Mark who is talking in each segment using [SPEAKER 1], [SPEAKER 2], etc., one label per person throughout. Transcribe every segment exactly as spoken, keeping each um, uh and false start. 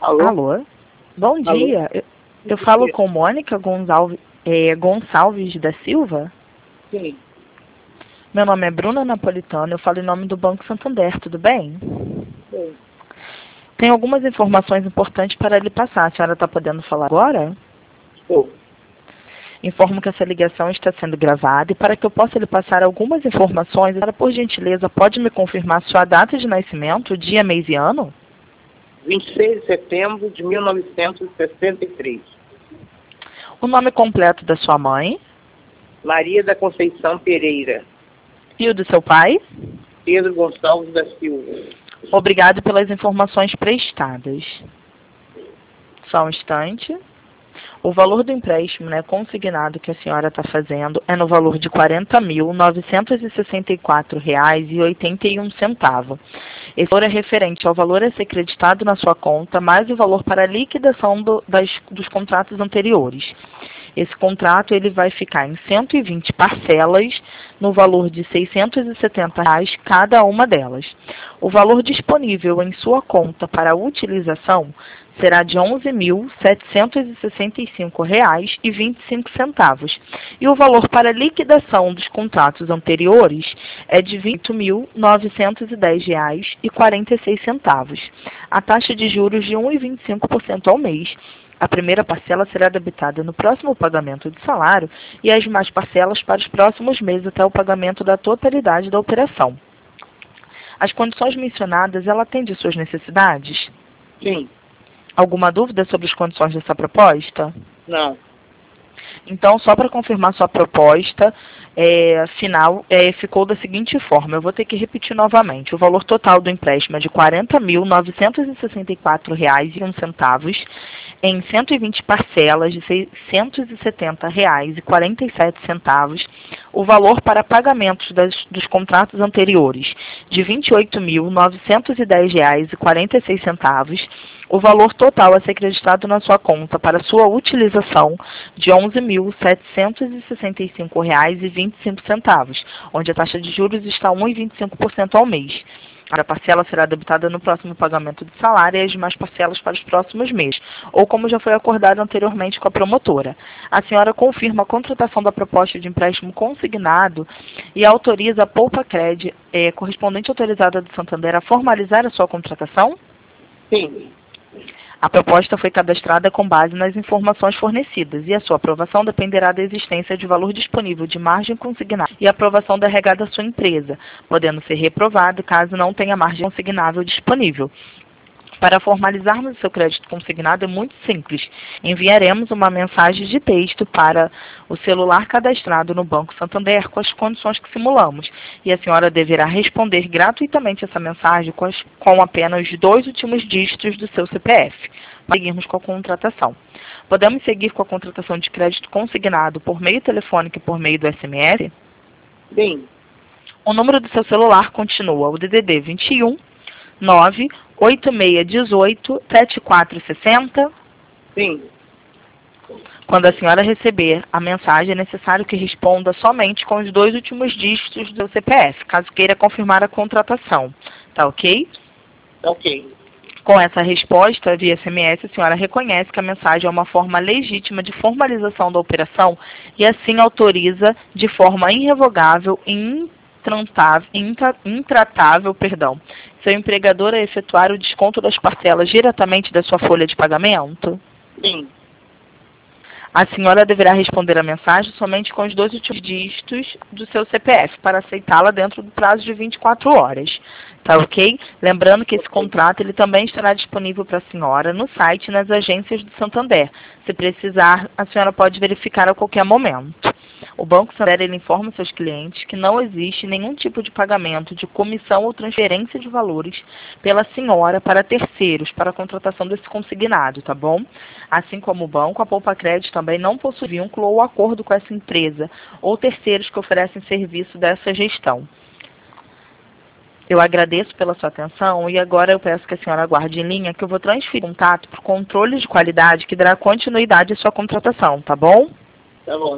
[SPEAKER 1] Alô?
[SPEAKER 2] Alô? Bom
[SPEAKER 1] Alô?
[SPEAKER 2] dia. Eu, eu falo com Mônica Gonçalves, é, Gonçalves da Silva?
[SPEAKER 1] Sim.
[SPEAKER 2] Meu nome é Bruna Napolitano, eu falo em nome do Banco Santander, tudo bem?
[SPEAKER 1] Sim.
[SPEAKER 2] Tem algumas informações importantes para lhe passar. A senhora está podendo falar agora?
[SPEAKER 1] Estou.
[SPEAKER 2] Informo que essa ligação está sendo gravada e para que eu possa lhe passar algumas informações, a senhora, por gentileza, pode me confirmar sua data de nascimento, dia, mês e ano?
[SPEAKER 1] vinte e seis de setembro de mil novecentos e sessenta e três.
[SPEAKER 2] O nome completo da sua mãe
[SPEAKER 1] Maria da Conceição Pereira.
[SPEAKER 2] e o do seu pai?
[SPEAKER 1] Pedro Gonçalves da Silva.
[SPEAKER 2] Obrigado pelas informações prestadas. Só um instante. O valor do empréstimo, né, consignado que a senhora está fazendo é no valor de quarenta mil novecentos e sessenta e quatro reais e oitenta e um centavos. Esse valor é referente ao valor a ser creditado na sua conta, mais o valor para a liquidação do, das, dos contratos anteriores. Esse contrato ele vai ficar em cento e vinte parcelas, no valor de seiscentos e setenta reais cada uma delas. O valor disponível em sua conta para utilização será de onze mil setecentos e sessenta e cinco reais e vinte e cinco centavos. E o valor para liquidação dos contratos anteriores é de vinte mil novecentos e dez reais e quarenta e seis centavos. A taxa de juros de um vírgula vinte e cinco por cento ao mês. A primeira parcela será debitada no próximo pagamento de salário e as demais parcelas para os próximos meses até o pagamento da totalidade da operação. As condições mencionadas, ela atende suas necessidades?
[SPEAKER 1] Sim.
[SPEAKER 2] Alguma dúvida sobre as condições dessa proposta?
[SPEAKER 1] Não.
[SPEAKER 2] Então, só para confirmar sua proposta, é, final, é, ficou da seguinte forma, eu vou ter que repetir novamente. O valor total do empréstimo é de quarenta mil novecentos e sessenta e quatro reais e um centavos em cento e vinte parcelas de seiscentos e setenta reais e quarenta e sete centavos. O valor para pagamentos das, dos contratos anteriores de vinte e oito mil novecentos e dez reais e quarenta e seis centavos. O valor total a ser creditado na sua conta para sua utilização de onze mil setecentos e sessenta e cinco reais e vinte e cinco centavos, onde a taxa de juros está um vírgula vinte e cinco por cento ao mês. A parcela será debitada no próximo pagamento de salário e as demais parcelas para os próximos meses, ou como já foi acordado anteriormente com a promotora. A senhora confirma a contratação da proposta de empréstimo consignado e autoriza a Poupa Cred, eh, correspondente autorizada do Santander, a formalizar a sua contratação?
[SPEAKER 1] Sim.
[SPEAKER 2] A proposta foi cadastrada com base nas informações fornecidas e a sua aprovação dependerá da existência de valor disponível de margem consignada e aprovação da regada da sua empresa, podendo ser reprovado caso não tenha margem consignável disponível. Para formalizarmos o seu crédito consignado é muito simples. Enviaremos uma mensagem de texto para o celular cadastrado no Banco Santander com as condições que simulamos. E a senhora deverá responder gratuitamente essa mensagem com, as, com apenas dois últimos dígitos do seu C P F. Para seguirmos com a contratação. Podemos seguir com a contratação de crédito consignado por meio telefônico e por meio do S M S?
[SPEAKER 1] Sim.
[SPEAKER 2] O número do seu celular continua o D D D vinte e um, nove oito seis um oito, sete quatro seis zero.
[SPEAKER 1] Sim.
[SPEAKER 2] Quando a senhora receber a mensagem, é necessário que responda somente com os dois últimos dígitos do C P F, caso queira confirmar a contratação. Tá ok?
[SPEAKER 1] Ok.
[SPEAKER 2] Com essa resposta via S M S, a senhora reconhece que a mensagem é uma forma legítima de formalização da operação e assim autoriza de forma irrevogável e intratável, intra, intratável, perdão, seu empregador a efetuar o desconto das parcelas diretamente da sua folha de pagamento?
[SPEAKER 1] Sim.
[SPEAKER 2] A senhora deverá responder a mensagem somente com os dois últimos dígitos do seu C P F para aceitá-la dentro do prazo de vinte e quatro horas. Tá ok? Lembrando que esse contrato ele também estará disponível para a senhora no site e nas agências do Santander. Se precisar, a senhora pode verificar a qualquer momento. O Banco Santander ele informa seus clientes que não existe nenhum tipo de pagamento de comissão ou transferência de valores pela senhora para terceiros para a contratação desse consignado, tá bom? Assim como o banco, a Poupa Cred também não possui vínculo ou acordo com essa empresa ou terceiros que oferecem serviço dessa gestão. Eu agradeço pela sua atenção e agora eu peço que a senhora aguarde em linha que eu vou transferir o contato para o controle de qualidade que dará continuidade à sua contratação, tá bom?
[SPEAKER 1] Tá bom.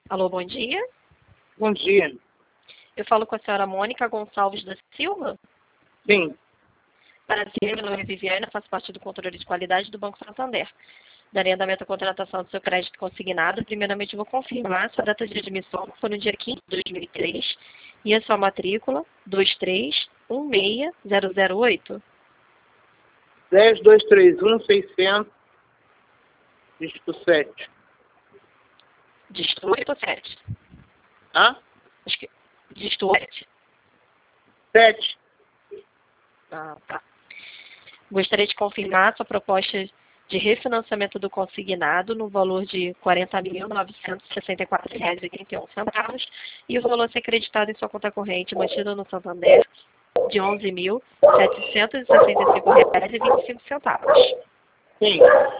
[SPEAKER 3] Alô, bom dia.
[SPEAKER 1] Bom dia.
[SPEAKER 3] Eu falo com a senhora Mônica Gonçalves da Silva.
[SPEAKER 1] Sim.
[SPEAKER 3] Prazer, meu nome é Viviana, faço parte do controle de qualidade do Banco Santander. Darei andamento à contratação do seu crédito consignado. Primeiramente, eu vou confirmar a sua data de admissão, que foi no dia quinze de dois mil e três, e a sua matrícula, dois três um seis zero zero oito.
[SPEAKER 1] dez, dois, três, um, seiscentos, dígito sete.
[SPEAKER 3] Dígito oito ou sete?
[SPEAKER 1] Hã?
[SPEAKER 3] Acho que dígito sete.
[SPEAKER 1] sete.
[SPEAKER 3] Ah, tá. Gostaria de confirmar a sua proposta de refinanciamento do consignado no valor de quarenta mil novecentos e sessenta e quatro reais e oitenta e um centavos e o valor a ser acreditado em sua conta corrente mantido no Santander de onze mil setecentos e sessenta e cinco reais e vinte e cinco centavos.
[SPEAKER 1] Sim.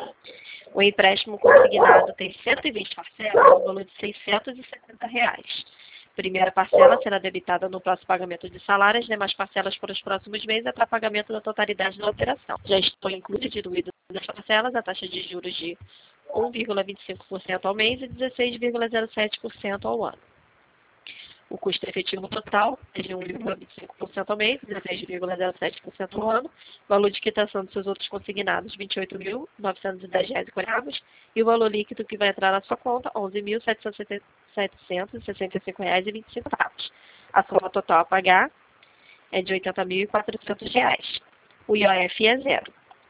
[SPEAKER 3] O empréstimo consignado tem cento e vinte parcelas no valor de seiscentos e setenta reais. Primeira parcela será debitada no próximo pagamento de salário, as demais parcelas para os próximos meses até pagamento da totalidade da operação. Já estão incluídas e diluídas das parcelas a taxa de juros de um vírgula vinte e cinco por cento ao mês e dezesseis vírgula zero sete por cento ao ano. O custo efetivo total é de um vírgula vinte e cinco por cento ao mês, dezesseis vírgula zero sete por cento ao ano, valor de quitação dos seus outros consignados, vinte e oito mil novecentos e dez reais e quarenta centavos, e o valor líquido que vai entrar na sua conta, onze mil setecentos e sessenta e cinco reais e vinte e cinco centavos. A soma total a pagar é de oitenta mil e quatrocentos reais. O I O F é zero.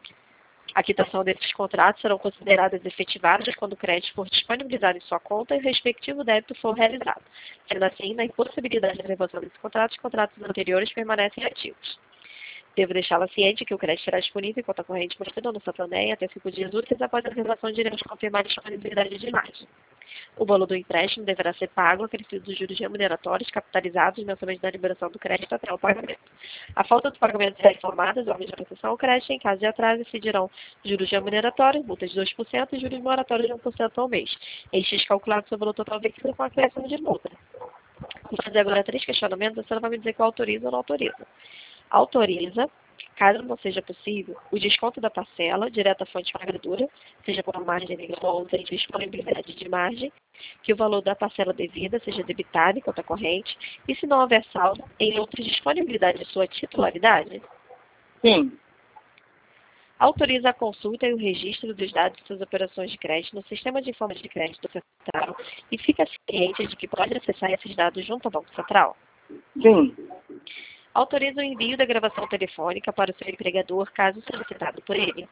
[SPEAKER 3] A quitação desses contratos serão consideradas efetivadas quando o crédito for disponibilizado em sua conta e o respectivo débito for realizado. Sendo assim, na impossibilidade de renovação desses contratos, os contratos anteriores permanecem ativos. Devo deixá-la ciente que o crédito será disponível em conta corrente mantida no Santander até cinco dias úteis após a renovação de iremos confirmar a disponibilidade de margem. O valor do empréstimo deverá ser pago acrescido dos juros remuneratórios capitalizados mensalmente da liberação do crédito até o pagamento. A falta do pagamento será informada aos órgãos de proteção ao crédito. Em caso de atraso, incidirão juros remuneratórios, multas de dois por cento e juros moratórios de um por cento ao mês. Estes calculados sobre o valor total veículo com acréscimo de multa. Vou fazer agora três questionamentos, a senhora vai me dizer que autoriza ou não autoriza. Autoriza, caso não seja possível, o desconto da parcela direto à fonte pagadora, seja por margem legal ou sem disponibilidade de margem, que o valor da parcela devida seja debitado em conta corrente, e se não houver saldo, em outra disponibilidade de sua titularidade.
[SPEAKER 1] Sim.
[SPEAKER 3] Autoriza a consulta e o registro dos dados de suas operações de crédito no Sistema de Informações de Crédito Central e fica ciente de que pode acessar esses dados junto ao Banco Central.
[SPEAKER 1] Sim.
[SPEAKER 3] Autoriza o envio da gravação telefônica para o seu empregador, caso solicitado por ele.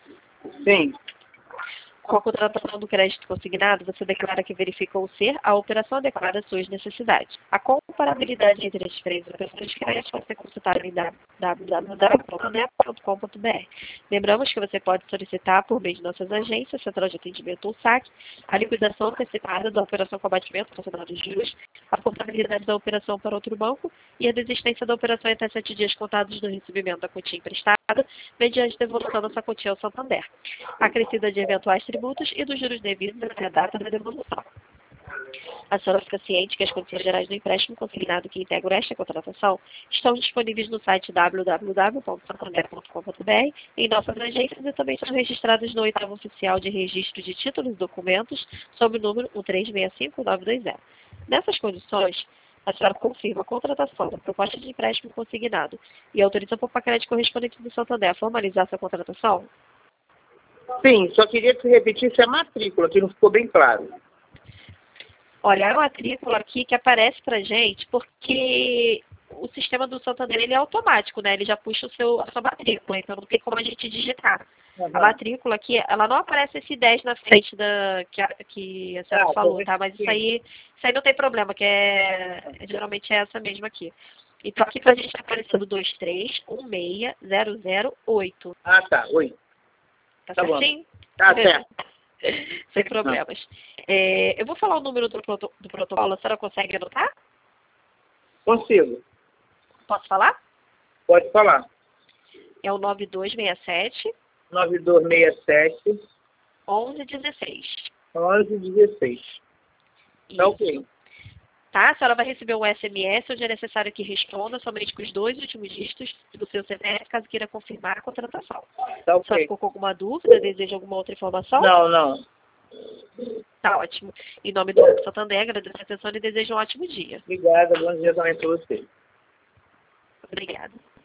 [SPEAKER 1] Sim.
[SPEAKER 3] Com a contratação do crédito consignado, você declara que verificou ser a operação adequada às suas necessidades. A comparabilidade entre as três operações de crédito pode ser consultada em w w w ponto net ponto com ponto b r. Lembramos que você pode solicitar, por meio de nossas agências, Central de Atendimento ou S A C, a liquidação antecipada da operação com abatimento considerado de juros, a portabilidade da operação para outro banco e a desistência da operação em até sete dias contados do recebimento da quantia emprestada, mediante devolução da sua quantia ao Santander, acrescida de eventuais tributos e dos juros devidos até a data da devolução. A senhora fica ciente que as condições gerais do empréstimo consignado que integram esta contratação estão disponíveis no site w w w ponto santander ponto com ponto b r, em nossas agências e também são registradas no oitavo oficial de registro de títulos e documentos sob o número um três seis cinco nove dois zero. Nessas condições, a senhora confirma a contratação da proposta de empréstimo consignado e autoriza a Poupa Crédito correspondente do Santander a formalizar essa contratação?
[SPEAKER 1] Sim, só queria que você repetisse a matrícula, que não ficou bem claro.
[SPEAKER 3] Olha, a matrícula aqui que aparece pra gente, porque o sistema do Santander ele é automático, né? Ele já puxa o seu, a sua matrícula, então não tem como a gente digitar. Uhum. A matrícula aqui, ela não aparece esse dez na frente da que a, que a senhora ah, falou, tá? Mas isso aí, isso aí não tem problema, que é, geralmente é essa mesma aqui. Então aqui pra gente tá aparecendo dois três um seis zero zero oito.
[SPEAKER 1] Ah, tá. Oi.
[SPEAKER 3] Tá, tá certinho?
[SPEAKER 1] Tá certo.
[SPEAKER 3] Sem problemas. É, eu vou falar o número do, proto, do protocolo, a senhora consegue anotar?
[SPEAKER 1] Consigo.
[SPEAKER 3] Posso falar?
[SPEAKER 1] Pode falar.
[SPEAKER 3] É o nove dois seis sete.
[SPEAKER 1] nove dois seis sete.
[SPEAKER 3] onze dezesseis.
[SPEAKER 1] onze dezesseis. Tá ok.
[SPEAKER 3] Tá? A senhora vai receber um S M S onde é necessário que responda somente com os dois últimos dígitos do seu C P F, caso queira confirmar a contratação.
[SPEAKER 1] Tá ok.
[SPEAKER 3] A senhora ficou com alguma dúvida? Deseja alguma outra informação?
[SPEAKER 1] Não, não.
[SPEAKER 3] Tá Tá ótimo. Em nome do Banco Santander, agradeço a atenção e desejo um ótimo dia.
[SPEAKER 1] Obrigada, bom dia também para você.
[SPEAKER 3] Obrigada.